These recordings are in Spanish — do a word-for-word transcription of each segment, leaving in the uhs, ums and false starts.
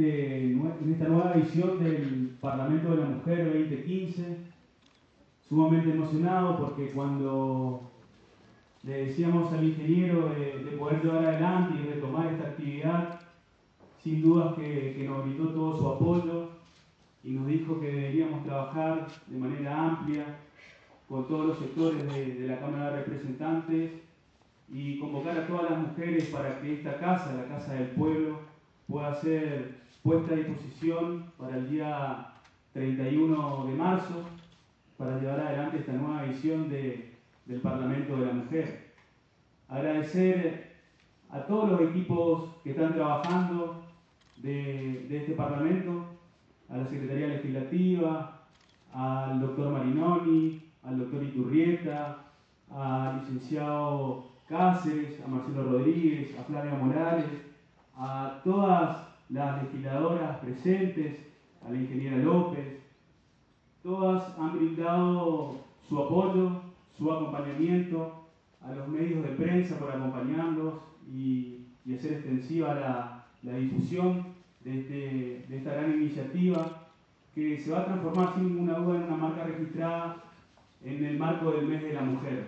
este, en esta nueva edición del Parlamento de la Mujer veinte quince. Sumamente emocionado porque cuando le decíamos al ingeniero de, de poder llevar adelante y retomar esta actividad, sin dudas que, que nos brindó todo su apoyo y nos dijo que deberíamos trabajar de manera amplia con todos los sectores de, de la Cámara de Representantes y convocar a todas las mujeres para que esta casa, la Casa del Pueblo, pueda ser puesta a disposición para el día treinta y uno de marzo, para llevar adelante esta nueva edición de, del Parlamento de la Mujer. Agradecer a todos los equipos que están trabajando de, de este Parlamento, a la Secretaría Legislativa, al doctor Marinoni, al doctor Iturrieta, al licenciado Cáceres, a Marcelo Rodríguez, a Flavia Morales, a todas las legisladoras presentes, a la ingeniera López. Todas han brindado su apoyo, su acompañamiento, a los medios de prensa por acompañarlos y, y hacer extensiva la, la difusión de, este, de esta gran iniciativa que se va a transformar sin ninguna duda en una marca registrada en el marco del mes de la mujer.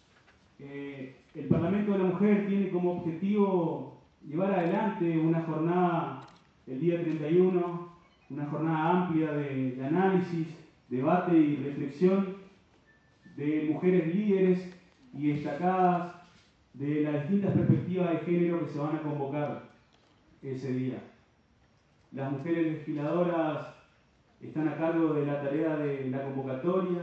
Eh, el Parlamento de la Mujer tiene como objetivo llevar adelante una jornada el día treinta y uno, una jornada amplia de, de análisis, debate y reflexión de mujeres líderes y destacadas de las distintas perspectivas de género que se van a convocar ese día. Las mujeres legisladoras están a cargo de la tarea de la convocatoria,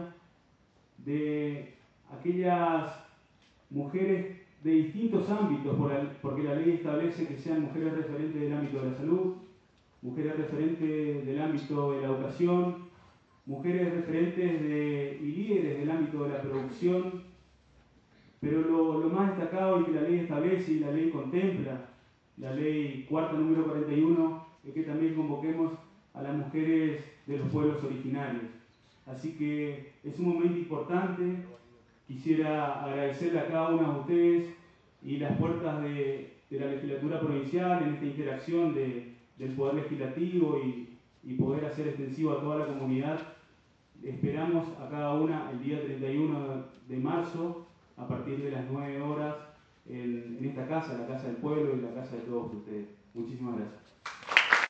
de aquellas mujeres de distintos ámbitos, porque la ley establece que sean mujeres referentes del ámbito de la salud, mujeres referentes del ámbito de la educación, mujeres referentes de, y líderes del ámbito de la producción, pero lo, lo más destacado y que la ley establece y la ley contempla, la ley cuarta número cuarenta y uno, es que también convoquemos a las mujeres de los pueblos originarios. Así que es un momento importante. Quisiera agradecerle a cada una de ustedes y las puertas de, de la legislatura provincial en esta interacción de, del Poder Legislativo y, y poder hacer extensivo a toda la comunidad. Esperamos a cada una el día treinta y uno de marzo a partir de las nueve horas en, en esta casa, la Casa del Pueblo y la casa de todos ustedes. Muchísimas gracias.